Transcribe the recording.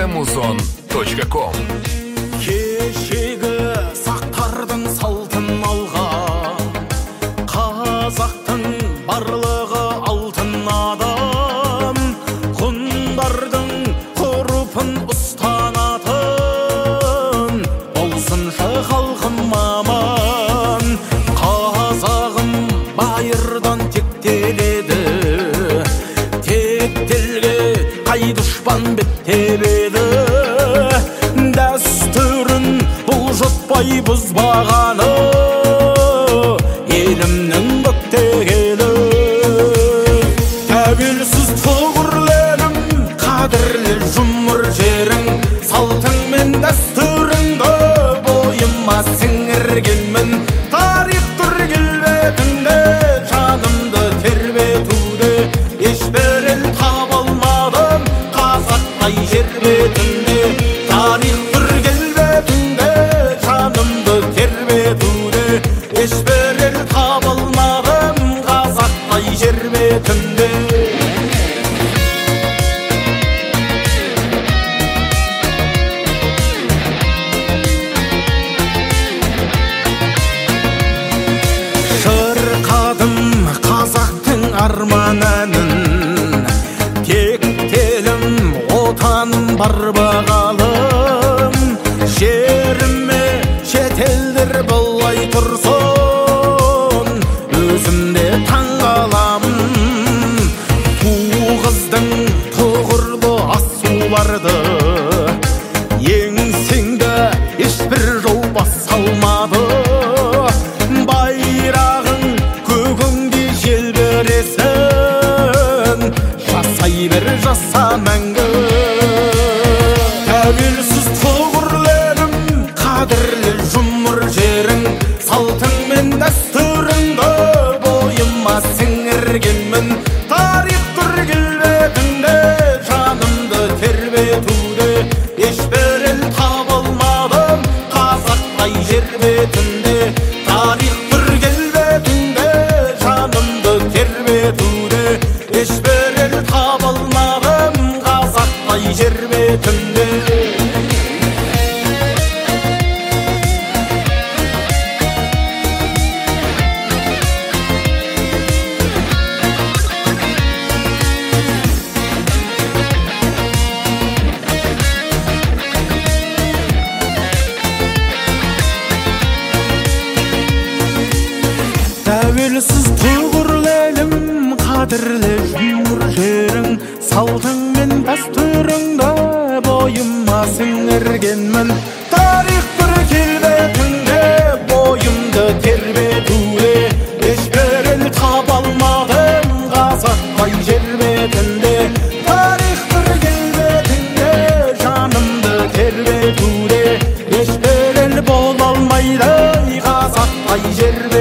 muzon.com. Кешегі сақтардың салтын алған, қазақтың барлығы алтын адам, құндардың ғұрпын ұстанатын, болсыншы халқым аман. Қазағым байырдан тектеледі, тектелге қай дұшпан беттебеді. Дәстүрін бұлжытпай бұзбағаны, елімнің бүктегені. Тәуелсіз тұғырлы елім, қадірлі жұмыр жерің, салтың мен дәстүріңді бойыма сіңіргенмін. Тарих тұр келбетінде, жанымды тербетуде, ешбір ел таба алмадым қазақтай жер бетінде. Тарих тұр келбетінде, жанымды тербетуде, ешбір ел таба алмадым қазақтай жер бетінде. Шырқадым қазақтың арман әнін, тектелім отаным бар бағалым. Жеріме шетелдер болай тұрсын, өзімде таң қаламын. Ту қыздың тұғырлы асуларды, еңсеңді ешбір жол баса алмады. Байрағың көгіңде желбіресін, жасай бер жаса мәңгі. Тәуелсіз тұғырлы елім, қадірлі жұмыр жерің, салтың мен дәстүріңді бойыма сіңіргенмін. Тарих тұр келбетінде, жанымды тербетуде, ешбір ел таба алмадым қазақтай жер бетінде. Тарих тұр келбетінде, жанымды тербетуде, ешбір ел таба алмадым қазақтай жер бетінде. Тәуелсіз тұғырлы елім, қадірлі жұмыр жерің, салтың мен дәстүріңді бойыма сіңіргенмін. Тарих тұр келбетінде, бойымды тербетуде, ешбір ел таба алмадым қазақтай жер бетінде. Тарих тұр келбетінде, жанымды тербетуде, ешбір ел бола алмайды қазақтай жер бетінде.